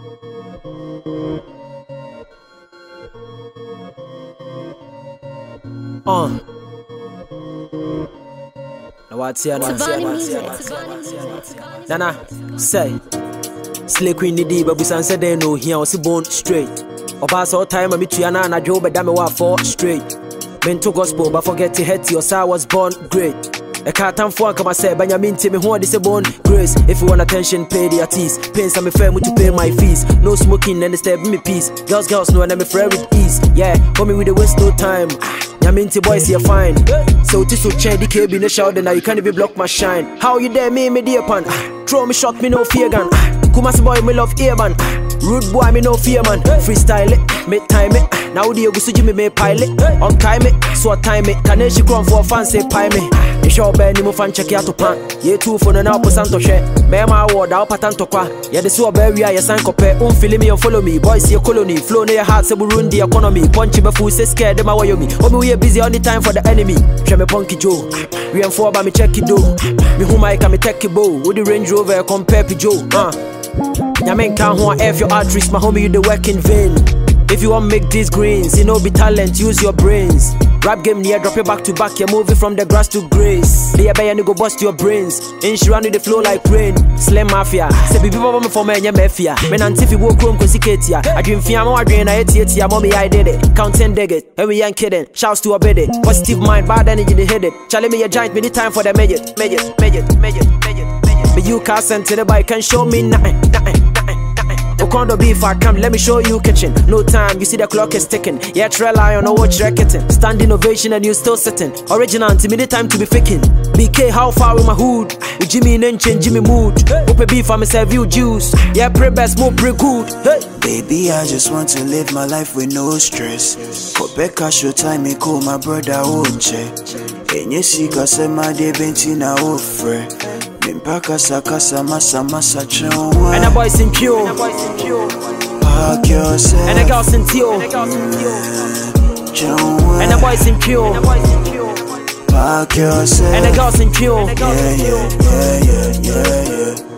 Now what's here? Nana, say, Slay Queen the D, but we said they know here was born straight. Or pass all time, I meet you and I drove, but damn it, what for straight. Men to gospel, but forget to head to your side was born great. A cat and phone come I say, Benjamin Timmy, who is a born grace. If you want attention, pay the artist. Pains I'm a firm to pay my fees. No smoking and disturb me peace. Girls know and I'm a friend with ease. Yeah, coming with the waste no time. Yaminti boys here fine. So this will change the KB in the shower, now you can't even block my shine. How you dare me dear pan? Throw me shot, me no fear gun. Kumasi boy, me love ear man. Rude boy, me no fear man. Freestyle it, make time it. Now the Ogusu Jimmy me pilot. On time it, so time it. Can she come for a fancy pie me? You sure bear ni mo fan check out to pan. Ye two for no now santo share. Me my word out patanto kwa. Yeah, the so bear we are your sign copy. Feel me and follow me. Boys your colony. Flow near your heart, se Burundi economy. Punchy before say scared them away me. Oh me we busy all the time for the enemy. Show me punky Joe. We am for by me check it do. Me who my can me take it bow. With the Range Rover compare to Joe. Yamen can't want F your arteries, my homie, you the work in vain. If you want make these greens, you know be talent, use your brains. Rap game near, drop your back to back, you're moving from the grass to grace. They bear you go bust your brains. Insurance with the flow like rain. Slim mafia, say be people for me and your mafia. Men antifi walk chrome cause ya. I dream fear more drain, I ate ya, mommy I did it. Count 10 digit, and we ain't kidding. Shouts to a bed it. Positive mind, bad energy they hit it. Challenge me a giant, me the time for the midget. But you can't send to the bike and show me nothing. Okondo beef I come, let me show you kitchen. No time, you see the clock is ticking. Yeah, trail eye on a watch reckoning. Stand ovation and you still sitting. Original, to me the time to be faking. BK, how far with my hood? With Jimmy and change Jimmy mood. Open beef, I'ma serve you juice. Yeah, pray best, more pray good. Hey. Baby, I just want to live my life with no stress. For Becca, show time, me call my brother Oche. And you see, cause my day bentina offer. Mpaka sakasa masa chonwa. And the boys in pure. Park yourself. And the girls in teal. Chonwa. And the boys in pure. Park yourself. And the girls in pure. Yeah.